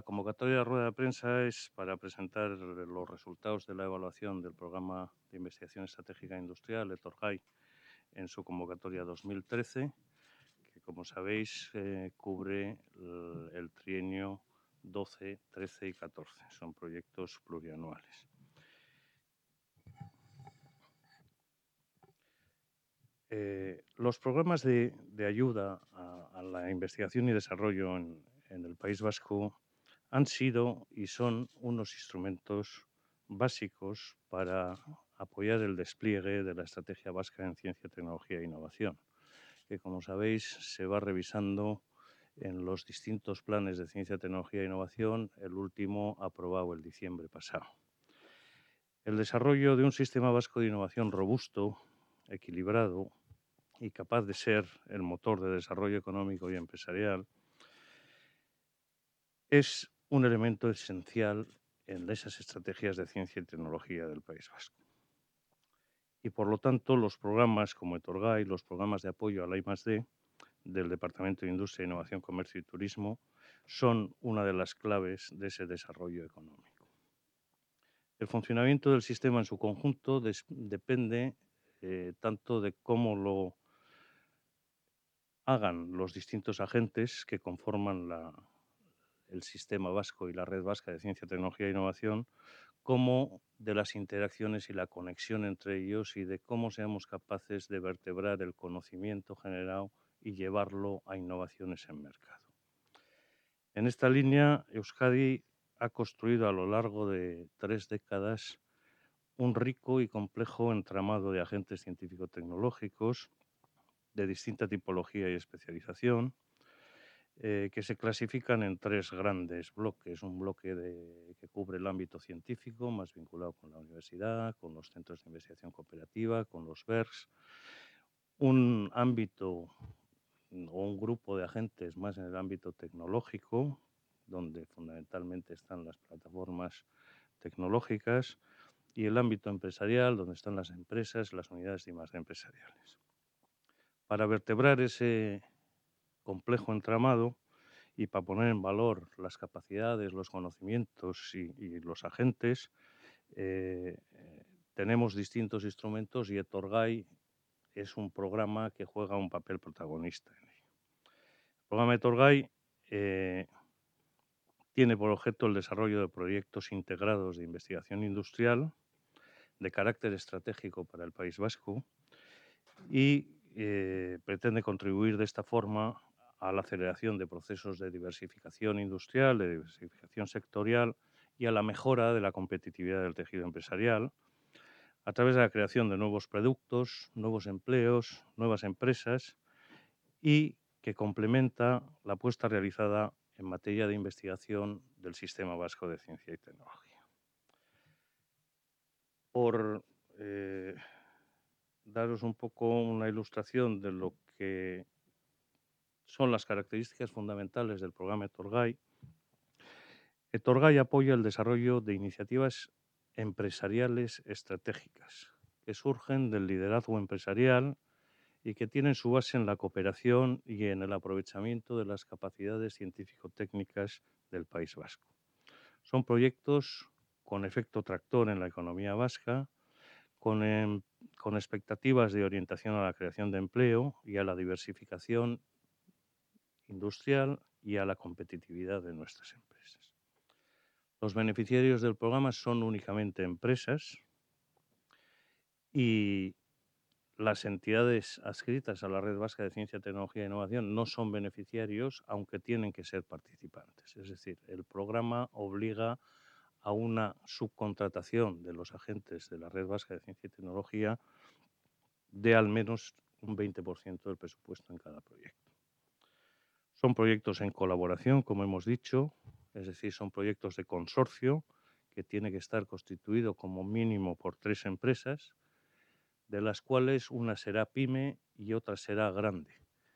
La convocatoria de rueda de prensa es para presentar los resultados de la evaluación del Programa de Investigación Estratégica Industrial, ETORGAI, en su convocatoria 2013, que, como sabéis, cubre el trienio 12, 13 y 14. Son proyectos plurianuales. Los programas de ayuda a la investigación y desarrollo en el País Vasco han sido y son unos instrumentos básicos para apoyar el despliegue de la Estrategia Vasca en Ciencia, Tecnología e Innovación, que, como sabéis, se va revisando en los distintos planes de Ciencia, Tecnología e Innovación, el último aprobado el diciembre pasado. El desarrollo de un sistema vasco de innovación robusto, equilibrado y capaz de ser el motor de desarrollo económico y empresarial es un elemento esencial en esas estrategias de ciencia y tecnología del País Vasco. Y, por lo tanto, los programas como ETORGAI, los programas de apoyo a la I+D del Departamento de Industria, Innovación, Comercio y Turismo son una de las claves de ese desarrollo económico. El funcionamiento del sistema en su conjunto depende tanto de cómo lo hagan los distintos agentes que conforman el sistema vasco y la red vasca de ciencia, tecnología e innovación, como de las interacciones y la conexión entre ellos y de cómo seamos capaces de vertebrar el conocimiento generado y llevarlo a innovaciones en mercado. En esta línea, Euskadi ha construido a lo largo de 3 décadas un rico y complejo entramado de agentes científico-tecnológicos de distinta tipología y especialización, que se clasifican en 3 grandes bloques. Un bloque que cubre el ámbito científico, más vinculado con la universidad, con los centros de investigación cooperativa, con los BERGs. Un ámbito o un grupo de agentes más en el ámbito tecnológico, donde fundamentalmente están las plataformas tecnológicas, y el ámbito empresarial, donde están las empresas, las unidades de I+D empresariales. Para vertebrar ese complejo entramado y para poner en valor las capacidades, los conocimientos y los agentes, tenemos distintos instrumentos y ETORGAI es un programa que juega un papel protagonista en ello. El programa ETORGAI tiene por objeto el desarrollo de proyectos integrados de investigación industrial de carácter estratégico para el País Vasco y pretende contribuir de esta forma a la aceleración de procesos de diversificación industrial, de diversificación sectorial y a la mejora de la competitividad del tejido empresarial a través de la creación de nuevos productos, nuevos empleos, nuevas empresas y que complementa la apuesta realizada en materia de investigación del Sistema Vasco de Ciencia y Tecnología. Por daros un poco una ilustración de lo que son las características fundamentales del programa ETORGAI. ETORGAI apoya el desarrollo de iniciativas empresariales estratégicas que surgen del liderazgo empresarial y que tienen su base en la cooperación y en el aprovechamiento de las capacidades científico-técnicas del País Vasco. Son proyectos con efecto tractor en la economía vasca, con expectativas de orientación a la creación de empleo y a la diversificación industrial y a la competitividad de nuestras empresas. Los beneficiarios del programa son únicamente empresas y las entidades adscritas a la Red Vasca de Ciencia, Tecnología e Innovación no son beneficiarios, aunque tienen que ser participantes. Es decir, el programa obliga a una subcontratación de los agentes de la Red Vasca de Ciencia y Tecnología de al menos un 20% del presupuesto en cada proyecto. Son proyectos en colaboración, como hemos dicho, es decir, son proyectos de consorcio que tiene que estar constituido como mínimo por 3 empresas, de las cuales una será pyme y otra será grande.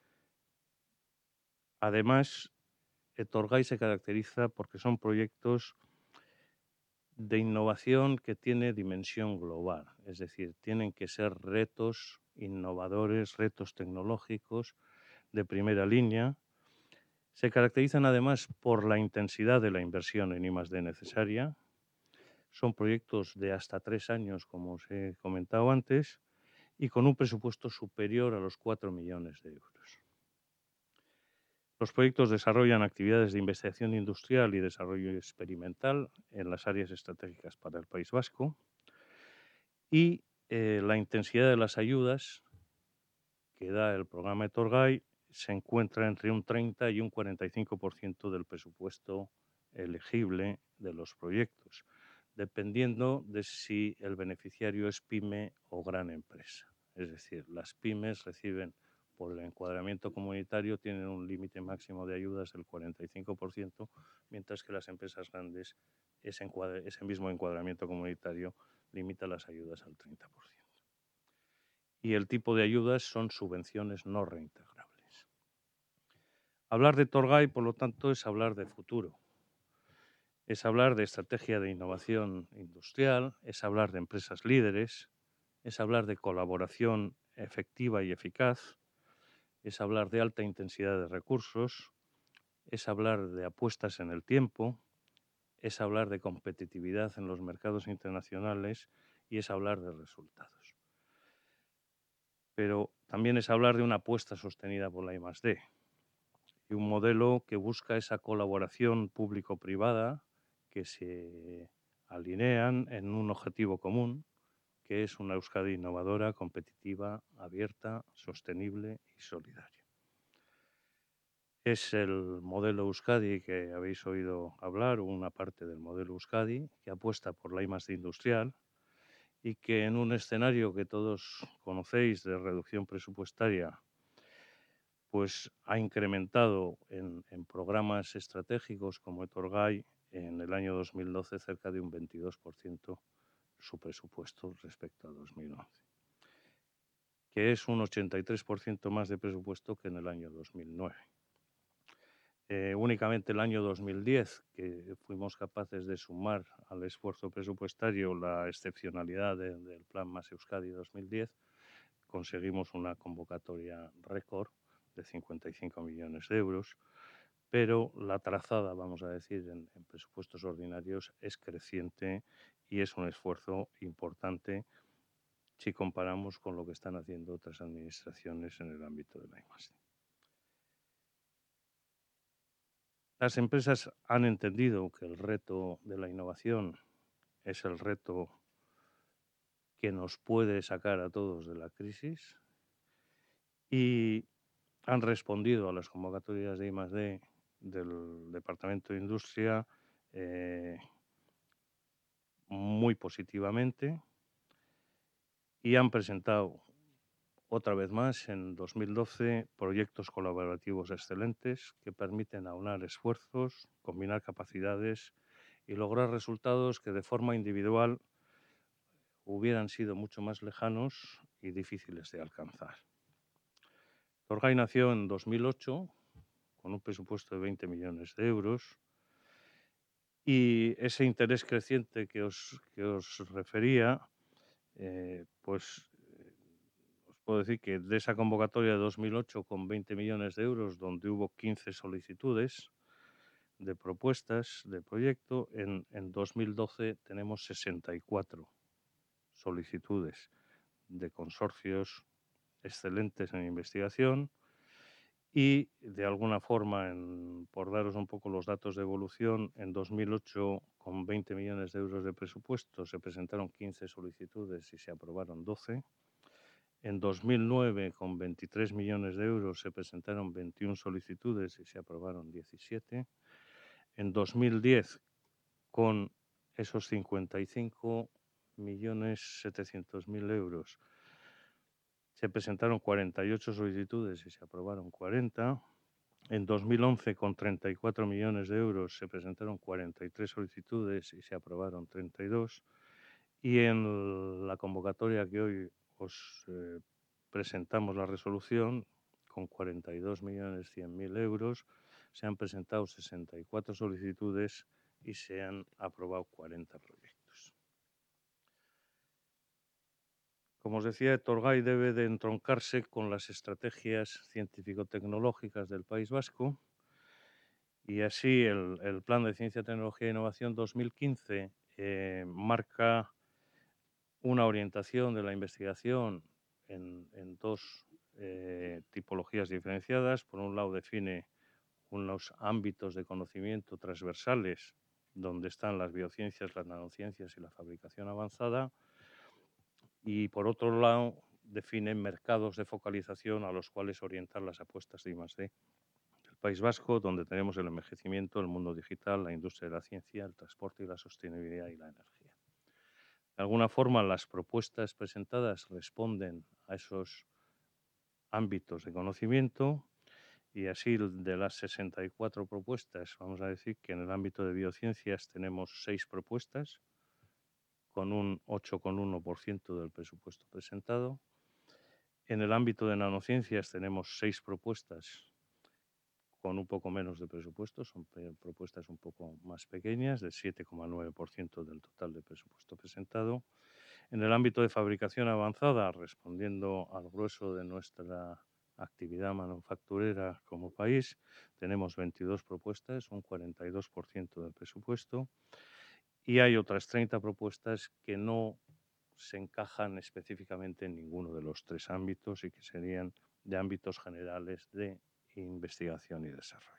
Además, ETORGAI se caracteriza porque son proyectos de innovación que tiene dimensión global, es decir, tienen que ser retos innovadores, retos tecnológicos de primera línea Se caracterizan además por la intensidad de la inversión en I+D necesaria. Son proyectos de hasta 3 años, como os he comentado antes, y con un presupuesto superior a los 4 millones de euros. Los proyectos desarrollan actividades de investigación industrial y desarrollo experimental en las áreas estratégicas para el País Vasco y la intensidad de las ayudas que da el programa Etorgai se encuentra entre un 30 y un 45% del presupuesto elegible de los proyectos, dependiendo de si el beneficiario es pyme o gran empresa. Es decir, las pymes reciben, por el encuadramiento comunitario, tienen un límite máximo de ayudas del 45%, mientras que las empresas grandes, ese mismo encuadramiento comunitario limita las ayudas al 30%. Y el tipo de ayudas son subvenciones no reintegrables. Hablar de Etorgai, por lo tanto, es hablar de futuro. Es hablar de estrategia de innovación industrial, es hablar de empresas líderes, es hablar de colaboración efectiva y eficaz, es hablar de alta intensidad de recursos, es hablar de apuestas en el tiempo, es hablar de competitividad en los mercados internacionales y es hablar de resultados. Pero también es hablar de una apuesta sostenida por la I+D y un modelo que busca esa colaboración público-privada que se alinean en un objetivo común, que es una Euskadi innovadora, competitiva, abierta, sostenible y solidaria. Es el modelo Euskadi que habéis oído hablar, una parte del modelo Euskadi, que apuesta por la I+D industrial y que en un escenario que todos conocéis de reducción presupuestaria, pues ha incrementado en programas estratégicos como Etorgai en el año 2012 cerca de un 22% su presupuesto respecto a 2011, que es un 83% más de presupuesto que en el año 2009. Únicamente el año 2010, que fuimos capaces de sumar al esfuerzo presupuestario la excepcionalidad del Plan Más Euskadi 2010, conseguimos una convocatoria récord de 55 millones de euros, pero la trazada, vamos a decir, en presupuestos ordinarios es creciente y es un esfuerzo importante si comparamos con lo que están haciendo otras administraciones en el ámbito de la I+D. Las empresas han entendido que el reto de la innovación es el reto que nos puede sacar a todos de la crisis y han respondido a las convocatorias de I+D del Departamento de Industria muy positivamente y han presentado otra vez más en 2012 proyectos colaborativos excelentes que permiten aunar esfuerzos, combinar capacidades y lograr resultados que de forma individual hubieran sido mucho más lejanos y difíciles de alcanzar. Etorgai nació en 2008 con un presupuesto de 20 millones de euros y ese interés creciente que os refería, os puedo decir que de esa convocatoria de 2008 con 20 millones de euros, donde hubo 15 solicitudes de propuestas de proyecto, en 2012 tenemos 64 solicitudes de consorcios excelentes en investigación y, de alguna forma, por daros un poco los datos de evolución, en 2008, con 20 millones de euros de presupuesto, se presentaron 15 solicitudes y se aprobaron 12. En 2009, con 23 millones de euros, se presentaron 21 solicitudes y se aprobaron 17. En 2010, con esos 55.700.000 euros, se presentaron 48 solicitudes y se aprobaron 40. En 2011, con 34 millones de euros, se presentaron 43 solicitudes y se aprobaron 32. Y en la convocatoria que hoy os presentamos la resolución, con 42.100.000 euros, se han presentado 64 solicitudes y se han aprobado 40 proyectos. Como os decía, Etorgai debe de entroncarse con las estrategias científico-tecnológicas del País Vasco Y así el Plan de Ciencia, Tecnología e Innovación 2015 marca una orientación de la investigación en dos tipologías diferenciadas. Por un lado, define unos ámbitos de conocimiento transversales donde están las biociencias, las nanociencias y la fabricación avanzada. Y por otro lado, define mercados de focalización a los cuales orientar las apuestas de I+D. El País Vasco, donde tenemos el envejecimiento, el mundo digital, la industria de la ciencia, el transporte y la sostenibilidad y la energía. De alguna forma, las propuestas presentadas responden a esos ámbitos de conocimiento y así de las 64 propuestas, vamos a decir que en el ámbito de biociencias tenemos 6 propuestas con un 8,1% del presupuesto presentado. En el ámbito de nanociencias tenemos 6 propuestas con un poco menos de presupuesto, son propuestas un poco más pequeñas, del 7,9% del total de presupuesto presentado. En el ámbito de fabricación avanzada, respondiendo al grueso de nuestra actividad manufacturera como país, tenemos 22 propuestas, un 42% del presupuesto, y hay otras 30 propuestas que no se encajan específicamente en ninguno de los 3 ámbitos y que serían de ámbitos generales de investigación y desarrollo.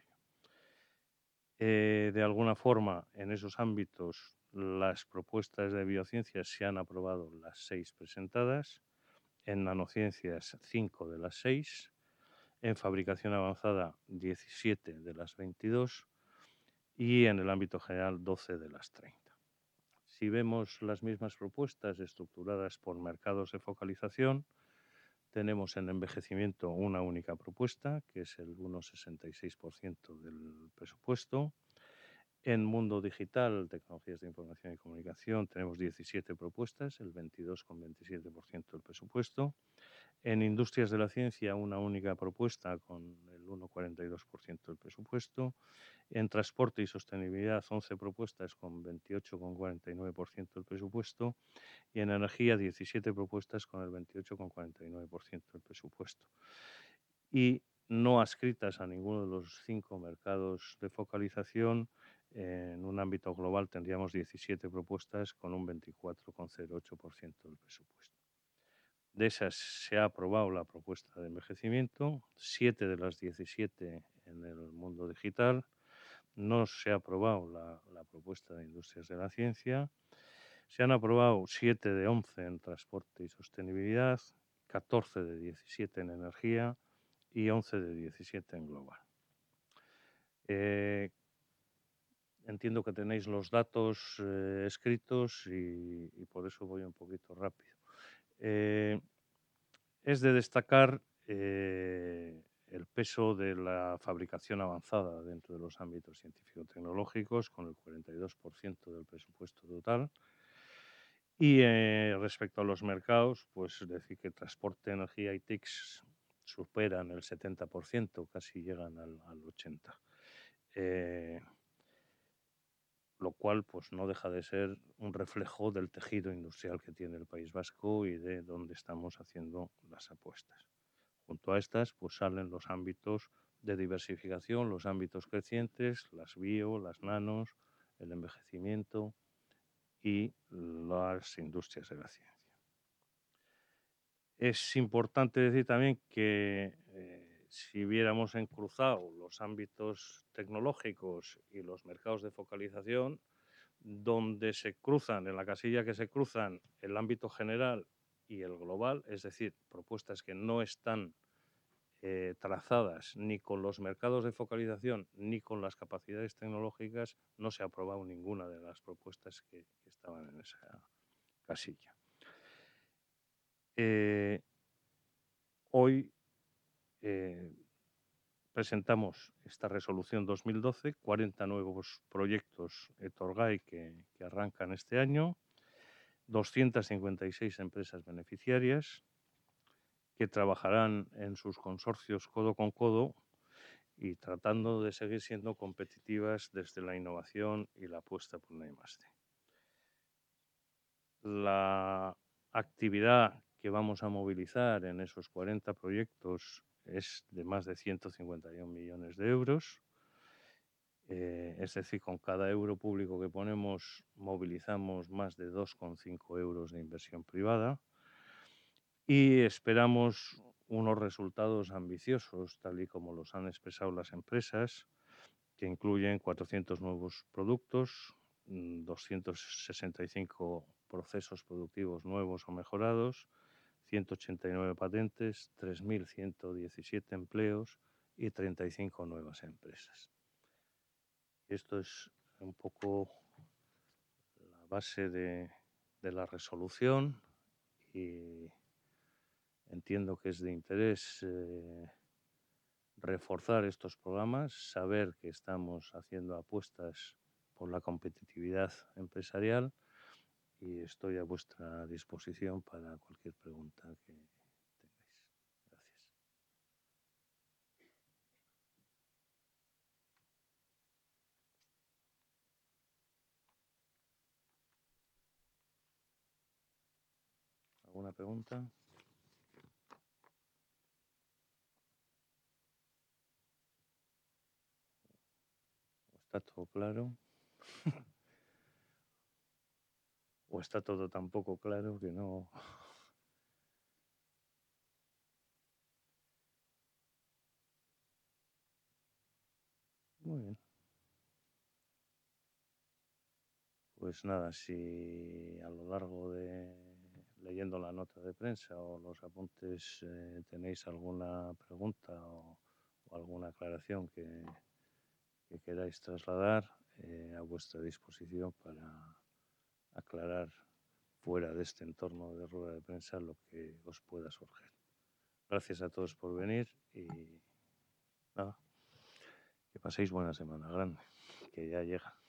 De alguna forma, en esos ámbitos, las propuestas de biociencias se han aprobado las 6 presentadas, en nanociencias 5 de las 6, en fabricación avanzada 17 de las 22 y en el ámbito general 12 de las 30. Si vemos las mismas propuestas estructuradas por mercados de focalización, tenemos en envejecimiento una única propuesta, que es el 1,66% del presupuesto. En mundo digital, tecnologías de información y comunicación, tenemos 17 propuestas, el 22,27% del presupuesto. En industrias de la ciencia, una única propuesta con el 1,42% del presupuesto. En transporte y sostenibilidad, 11 propuestas con 28,49% del presupuesto. Y en energía, 17 propuestas con el 28,49% del presupuesto. Y no adscritas a ninguno de los 5 mercados de focalización, en un ámbito global tendríamos 17 propuestas con un 24,08% del presupuesto. De esas se ha aprobado la propuesta de envejecimiento, 7 de las 17 en el mundo digital, no se ha aprobado la propuesta de industrias de la ciencia, se han aprobado 7 de 11 en transporte y sostenibilidad, 14 de 17 en energía y 11 de 17 en global. Entiendo que tenéis los datos escritos y por eso voy un poquito rápido. Es de destacar el peso de la fabricación avanzada dentro de los ámbitos científico-tecnológicos, con el 42% del presupuesto total. Y respecto a los mercados, pues decir que transporte, energía y TICs superan el 70%, casi llegan al 80%. Lo cual pues no deja de ser un reflejo del tejido industrial que tiene el País Vasco y de dónde estamos haciendo las apuestas. Junto a estas pues salen los ámbitos de diversificación, los ámbitos crecientes, las bio, las nanos, el envejecimiento y las industrias de la ciencia. Es importante decir también que si hubiéramos encruzado los ámbitos tecnológicos y los mercados de focalización, donde se cruzan, en la casilla que se cruzan el ámbito general y el global, es decir, propuestas que no están trazadas ni con los mercados de focalización ni con las capacidades tecnológicas, no se ha aprobado ninguna de las propuestas que estaban en esa casilla. Hoy presentamos esta resolución 2012, 40 nuevos proyectos ETORGAI que arrancan este año, 256 empresas beneficiarias que trabajarán en sus consorcios codo con codo y tratando de seguir siendo competitivas desde la innovación y la apuesta por la I+D. La actividad que vamos a movilizar en esos 40 proyectos es de más de 151 millones de euros Es decir, con cada euro público que ponemos movilizamos más de 2,5 euros de inversión privada y esperamos unos resultados ambiciosos, tal y como los han expresado las empresas, que incluyen 400 nuevos productos, 265 procesos productivos nuevos o mejorados, 189 patentes, 3.117 empleos y 35 nuevas empresas. Esto es un poco la base de la resolución y entiendo que es de interés reforzar estos programas, saber que estamos haciendo apuestas por la competitividad empresarial y estoy a vuestra disposición para cualquier pregunta que tengáis. Gracias. ¿Alguna pregunta? ¿Está todo claro? ¿O está todo tan poco claro que no? Muy bien. Pues nada, si a lo largo de leyendo la nota de prensa o los apuntes tenéis alguna pregunta o alguna aclaración que queráis trasladar, a vuestra disposición para aclarar fuera de este entorno de rueda de prensa lo que os pueda surgir. Gracias a todos por venir y nada, que paséis buena semana grande, que ya llega.